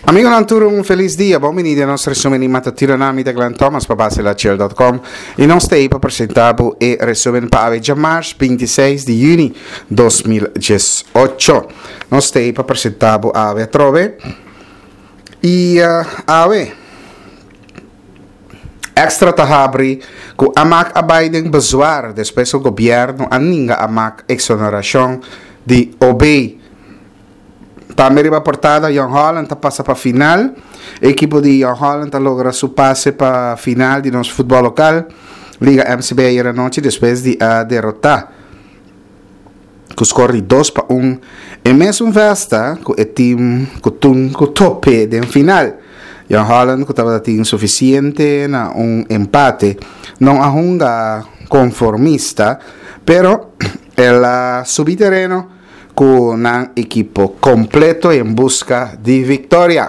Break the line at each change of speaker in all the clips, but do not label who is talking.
Amigo Nanturo, un feliz dia. Bem-vindo ao nosso resumo matutino nome de Glenn Thomas para baselachel.com e nós temos para apresentar o resumo para a março 26 de junho 2018. Nós temos para apresentar a trove e a extra tahabri que amak abaiden bezoar depois o governo aninga amak exoneração de obey. Também a portada, Young Holland passa para a final. A equipe de Young Holland logra seu passe para a final de nosso futebol local. Liga MCB ayer noite depois de derrotar. Com score de 2-1. E mesmo vesta com o time com tope de final. Young Holland que estava tendo suficiente na empate. Não há conformista, pero ela subiu terreno con un equipo completo en busca de victoria.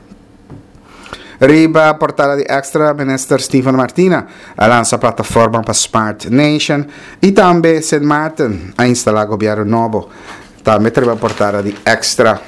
Riba portada de extra minister Stephen Martina lança plataforma para Smart Nation e também St. Martin a instalar governo novo. Também riba portada de extra.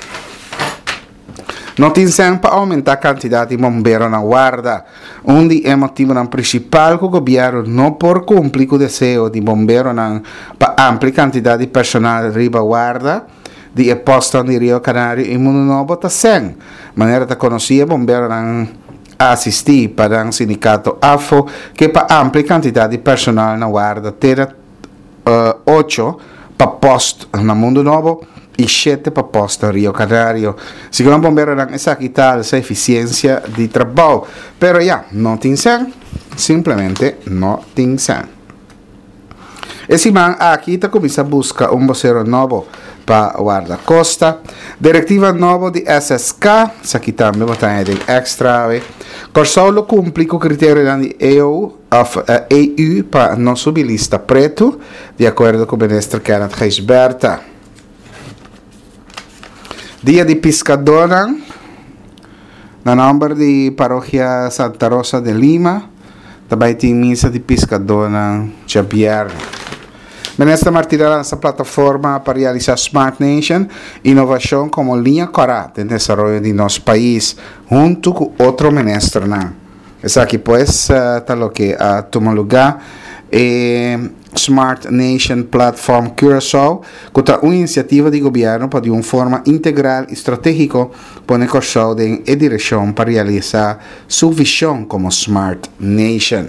Notícia para aumentar a quantidade de bombeiros na guarda. Onde é motivo principal que o governo não por cumprir com o desejo de bombeiros para amplia quantidade de personal riba guarda de posto de Rio Canário e Mundo Novo está sem. Maneira de conhecer bombeiros assistir para um sindicato AFO que para amplia quantidade de personal na guarda terá 8 para posto no Mundo Novo e 7 para posto Rio Canário. Segundo o bombeiro, não é quitar essa eficiência de trabalho. Pero não tem sem, simplesmente não tem sem. Esse man aqui está começando a buscar vocero novo para guarda-costa. Diretiva nova de SSK, isso aqui também botar em extra. Corsolo cumpre com o critério da EU para não subir lista preto, de acordo com o ministro Kenneth Geisberta. Dia de Pescadora, na número de paróquia Santa Rosa de Lima, também tem missa de Pescadora Xavier. Ministra Martina lança plataforma para realizar Smart Nation, inovação como linha corata de desenvolvimento de nosso país, junto com outro ministro. Essa aqui, pues, está lo que toma lugar. Smart Nation Platform Curaçao, que é uma iniciativa de governo para de uma forma integral e estratégica pôr Curaçao em direção para realizar sua visão como Smart Nation.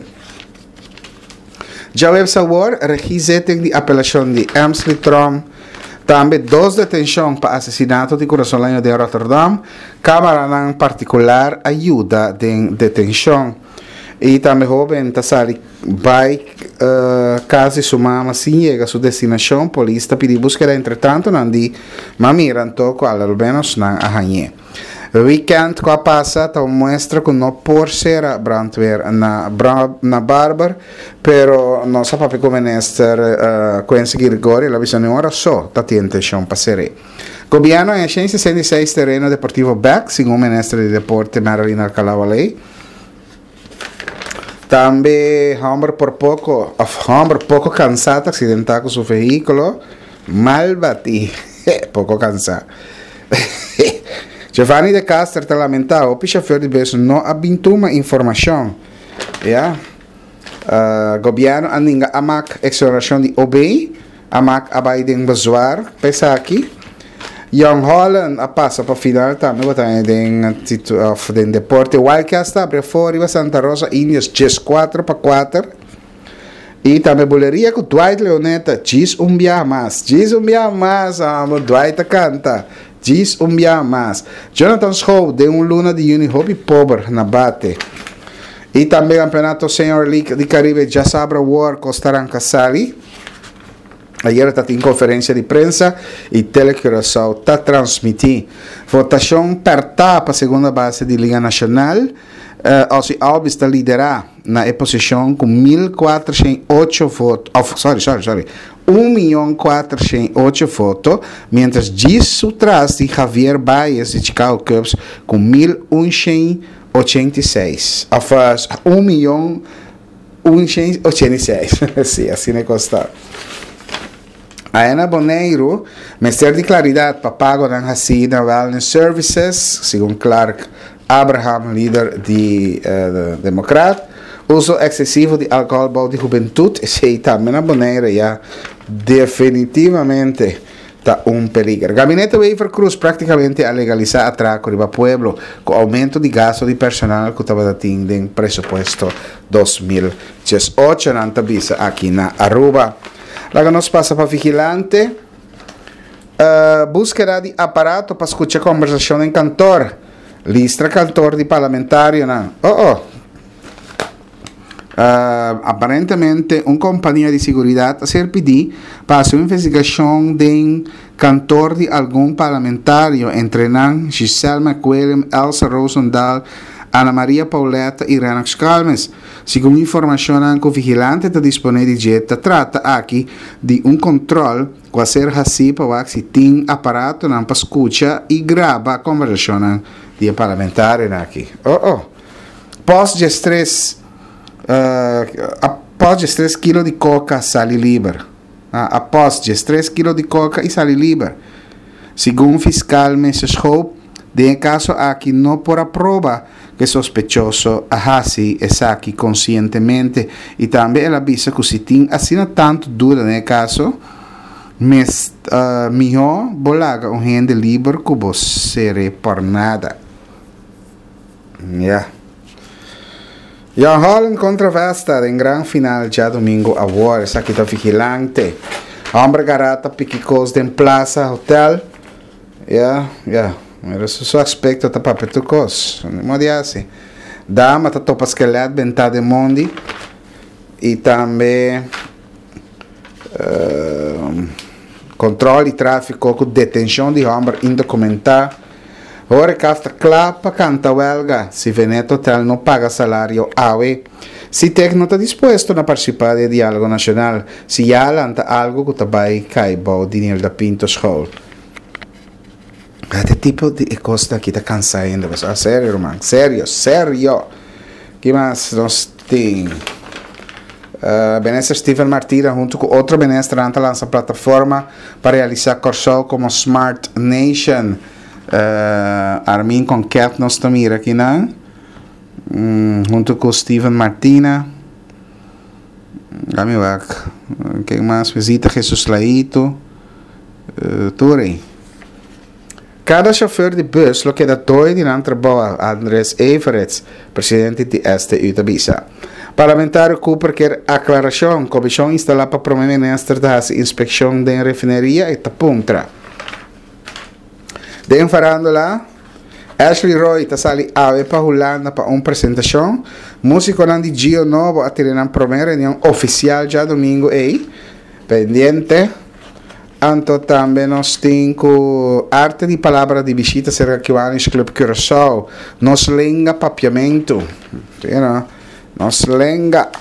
Já o sabor, requisito de apelação de Amstel Trump, também 2 detenções para assassinato de coraçãolenho de Rotterdam, Câmara em particular ajuda de detenção. E também jovem Tassari vai caso sumama sim chega a sua destinação, polícia pedi busca entretanto não di mamiran toco al menos não arranhe. Weekend com a passa mostra que não por ser brandweer na barber, pero não sabe como minister conseguir agora a visão ora só tá intenção passare. Governo em 166 terreno deportivo back, segundo o ministro de deporte Marilyn Alcalá-Valei. Também Humber pouco cansado, acidentado com seu veículo, mal bati, pouco cansado. Giovanni de Castro está lamentado, o chauffeur de bus não abentou uma informação. Governo aninga amak exoração de obey, amak abaiden bezoar, pensa aqui. Young Holland passa para a final também, tem deporte. Wildcats abre fora, Santa Rosa, Indias, 4-4. E também boleria com Dwight Leoneta, diz dia mais, Dwight canta, diz dia mais. Jonathan Schow, de luna de Uni Hobby Pobre na bate. E também campeonato Senior League de Caribe, já sabe War, Costa Rica Sali. Ayer está em conferência de prensa e Telecuraçao está transmitindo. Votação apertada para a segunda base de Liga Nacional. Alci Alves está liderando na posição com 1.408 votos. 1.408 votos. Mientras disso atrás de Javier Baez de Chicago Cubs com 1.186. Afas 1.186. Sim, assim é costado. Ana Boneiro, Ministério de Claridade para pago ng Hasina Wellness Services, segundo Clark Abraham, líder de Democrat, uso excessivo de álcool para de juventude, e também na Boneiro já definitivamente está peligro. Gabinete Weaver Cruz praticamente a legalizar atraco riba pueblo com aumento de gasto de personal que estava tendo em presupuesto 2018 na visa aqui na Aruba. Lá nos passa para vigilante, búsqueda de aparato para escutar conversação em cantor, listra cantor de parlamentário, não? Aparentemente, uma companhia de segurança a ser pedir para uma investigação de cantor de algum parlamentário entre Giselle McWilliam, Elsa Rosendahl, Ana Maria Pauleta e Renax Calmes. Segundo informação que o vigilante está disponível de trata aqui de controle que a ser assim para que se tem aparato para escutar e gravar a conversação de parlamentario aqui. Após de 3 kg de coca sale livre. Após de 3 kg de coca e sale livre. Segundo o fiscal Mrs. Hope, de caso aqui não por a prova que sospechoso assim é aqui conscientemente e também ela avisa que se tem assim tanto dura no caso, mas melhor bolaga gente livre que você por nada. Jan Holland contra Vesta em grande final já domingo a war, essa aqui está vigilante. Hombre garata piquicos de plaza hotel. Era o aspecto está para petucos, não é assim. Dama está topa esqueleto, bentada de mondi e também controle de tráfico com detenção de homem indocumentado. Ora casta clapa canta huelga, se Veneto Hotel não paga salário AUE. Se Tec não está disposto a participar do diálogo nacional, se já lanta algo que também cai o dinheiro da Pintos Hall. Este tipo de coisa aqui está cansando, sério, irmão, sério. Que mais nós temos? Benestra Steven Martira, junto com outro Benestra, lança plataforma para realizar curso como Smart Nation. Armin com Cat nós estamos aqui, não? Junto com Steven Martina. Quem mais? Visita Jesus Laito. Turei. Cada chofer de bus lo queda doido em Antraboa, Andrés Everett, presidente de este Utabisa. Parlamentário Cooper quer aclaração, comissão instalada para promover ministro da inspeção da refineria e tapuntra. De farándola, Ashley Roy está sali ave para Holanda para uma apresentação. Músico de Gio Novo a ter uma primeira reunião oficial já domingo aí, pendente. Anto também nós temos arte de palavra de visita cerca que vai no Club Curaçao. Nos lenga papiamento. Nos lenga.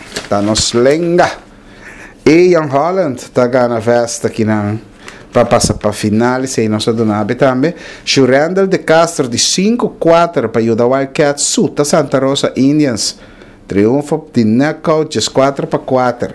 E Jan Holland está ganhando festa aqui para passar para a final. E nós donamos também. Churandel de Castro de 5-4 para ajudar o Wildcats. Suta Santa Rosa Indians. Triunfo de knockout de 4-4.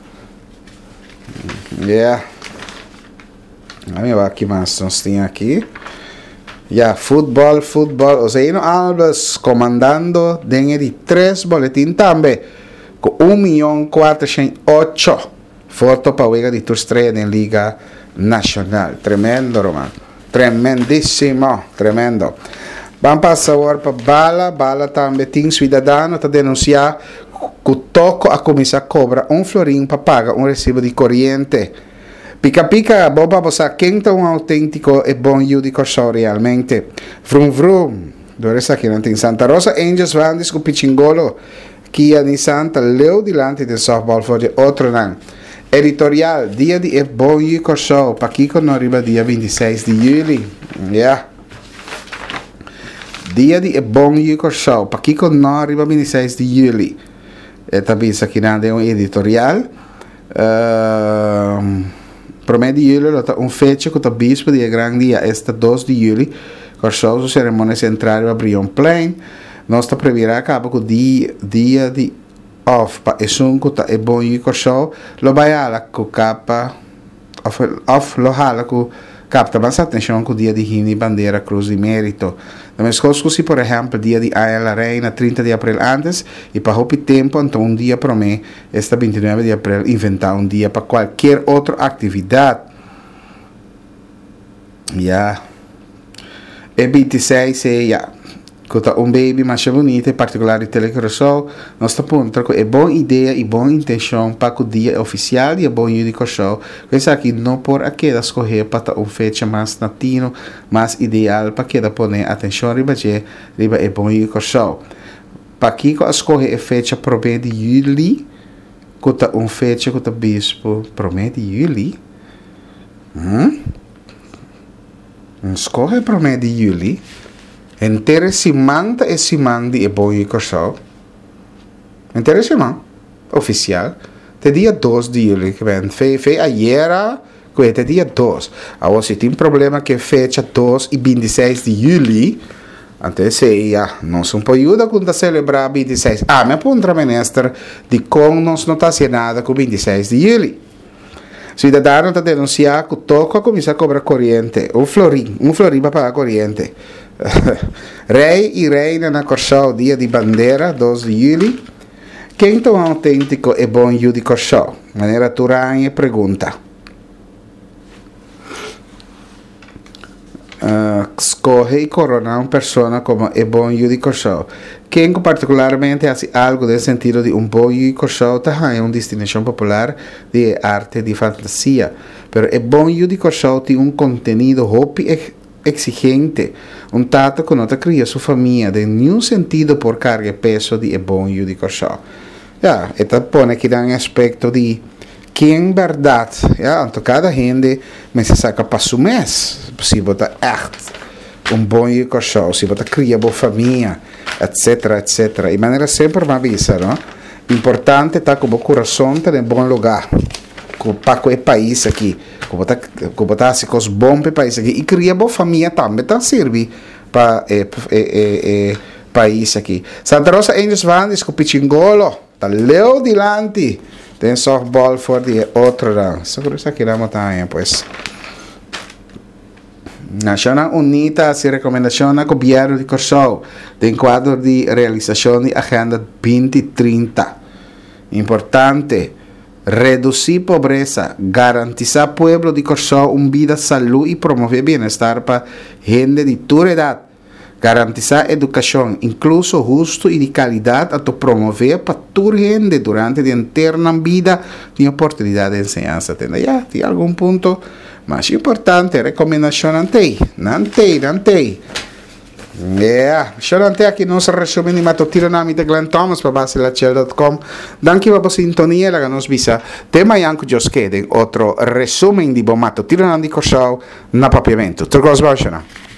Vamos ver que mais nós temos aqui. Futebol. Oseino Alves comandando dentro de 3 boletins também. Com 1.408.000 fotos para a de estreia na Liga Nacional. Tremendo, Romano. Tremendíssimo. Tremendo. Vamos passar agora para Bala também tem cidadão para denunciar que o toco a começar a cobrar florim para pagar recibo de corrente. Pica, boba, você quem está autêntico e bom de Corsão realmente. Vrum. Dores aqui não tem Santa Rosa Angels van com Pichingolo, que a Santa leu dilante do softball for de outro não. Editorial, dia de bom de Corsão, para Kiko não arriba dia 26 de julho. Dia de bom de Corsão, para Kiko não arriba 26 de julho. Também isso aqui não é um editorial. Promedio de julho, fecha que o bispo de grande dia, este 2 de julho, com a cerimônia central para Brion Plain, nós está previrá a cabo com o dia de off para o que é bom e o show, lo vai a la capa of lohalo ku capta mais atenção com o dia de himno e bandeira cruz de mérito. Mas se por exemplo dia de Ayala Reina 30 de abril antes e para o tempo então um dia para mim esta 29 de abril inventar um dia para qualquer outra atividade. Ja. E 26 Kota baby mais bonito, em particular em telecoração, nós estamos com é boa ideia e boa intenção para o dia oficial e é bom ir de show. Coisa aqui não por aqui da escolher para uma fecha mais latino, mais ideal para que da poner atenção riba é bom ir de show. Para aqui com a escolher a fecha promete de julho, kota uma fecha kota bispo promete de julho. Escolher promete de julho. Interessimante e simandi e bom e corso. Interessimante. Oficial. Te dia 2 de julho que vem. Fe ayer que te dia 2. Agora se tem problema que fecha 2 e 26 de julho. Antes se não se pode ajudar quando celebrar 26. Me aponta ministro de como não está sendo nada com 26 de julho. Cidadano está denunciando que toca começar a cobrar corrente. Um florim para pagar corrente. Rei e reina na Corsau, dia de bandeira, 2 de julho. Quem é autêntico e bom dia de Corsau? Maneira Turanha pergunta. Escolhe e coronar uma pessoa como é bom dia de Corsau. Quem particularmente faz algo no sentido de um bom dia de Corsau é uma destinação popular de arte de fantasia. Pero é bom dia de Corsau tem um conteúdo hopi exigente, un tato que não cria sua família de nenhum sentido por carga e peso de bom de corso. Eta pone que dá um aspecto de que em verdade, então cada gente me se saca para o mês, se botar echt um bom de corso, se botar cria boa família, etc. E maneira sempre me avisa, não? Importante tá com o coração tá em bom lugar, para o país aqui. Como tá se cos bom para país aqui e cria boa família também tá serve para país aqui. Santa Rosa Angels van com Pichingolo tá leo dilante tem softball for de outro round. Seguro isso aqui damos também pues. Nacional Unida se recomendação ao governo de Corsau de quadro de realização de agenda 2030. Importante reduzir pobreza, garantizar ao pueblo de Corsau uma vida, saúde e promover bem-estar para gente de toda idade. Garantizar educação, incluso justo e de qualidade, a promover para toda gente durante a interna vida de oportunidade de enseñanza. Tem algum ponto mais importante, recomendação ante. Solamente aqui nos resume di Matutino Namite Glenn Thomas para baselacel.com. Danke per la sintonia, la nos visa. Tema Janko Joskeden, otro resumen di Matutino Namite Corsau na papiamento. Turcos Bauschana.